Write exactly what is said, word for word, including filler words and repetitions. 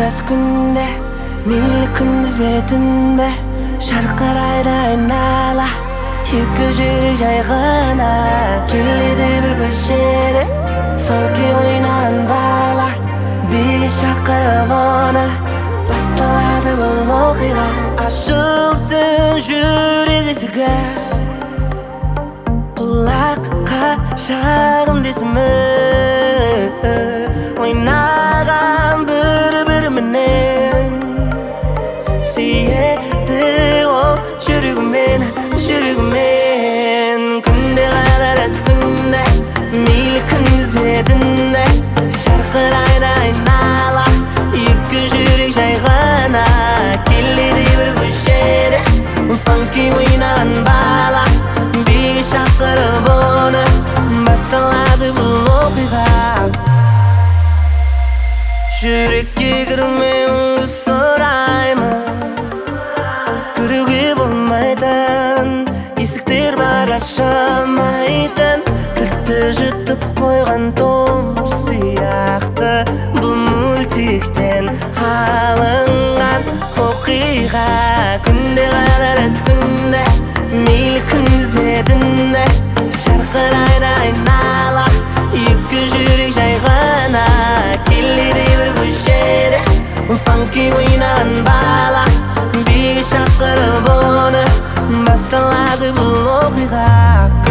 рас күнде, мейлі күндіз бе түн бе, шарқырайды айнала, екі жүрек жай ғана келеді бір көшеде. Фанки ойнаған бала, биге шақырып оны, басталады бұл оқиға. Ашылсын жүрек есігі, құлаққа шағым десімі, ойнаған бір-біріменен сүйеді ол жүрегімен, жүрегімен. Күнде ғана рас күнде, мейлі күндіз бе түнде, шарқырайды айнала, екі жүрек жай ғана келеді бір көшеде. Фанки ойнаған бала, биге шақырып оны, басталады бұл оқиға. Жүрекке кірмей мұңды сұраймын, кіруге болмайтын есіктер бар, ашылмайтын кілтті жұтып қойған том сияқты. Бұл мультиктен алынған оқиға. Күнде ғана рас күнде, мейлі күндіз бе түнде, шарқырайды айнала, екі жүрек жай ғана келеді бір көшеде. Фанки ойнаған бала, биге шақырып оны, басталады бұл оқиға.